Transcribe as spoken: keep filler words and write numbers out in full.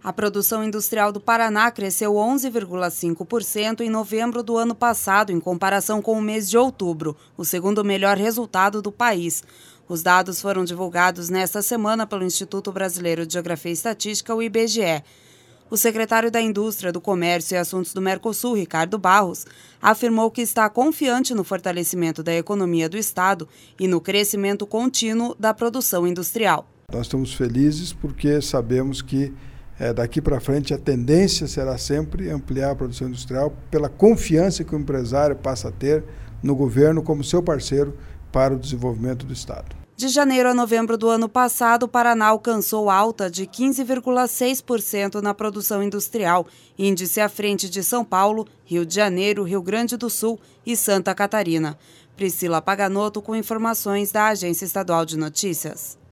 A produção industrial do Paraná cresceu onze vírgula cinco por cento em novembro do ano passado, em comparação com o mês de outubro, o segundo melhor resultado do país. Os dados foram divulgados nesta semana pelo Instituto Brasileiro de Geografia e Estatística, o I B G E. O secretário da Indústria, do Comércio e Assuntos do Mercosul, Ricardo Barros, afirmou que está confiante no fortalecimento da economia do Estado e no crescimento contínuo da produção industrial. Nós estamos felizes porque sabemos que É, daqui para frente a tendência será sempre ampliar a produção industrial pela confiança que o empresário passa a ter no governo como seu parceiro para o desenvolvimento do Estado. De janeiro a novembro do ano passado, o Paraná alcançou alta de quinze vírgula seis por cento na produção industrial, índice à frente de São Paulo, Rio de Janeiro, Rio Grande do Sul e Santa Catarina. Priscila Paganoto com informações da Agência Estadual de Notícias.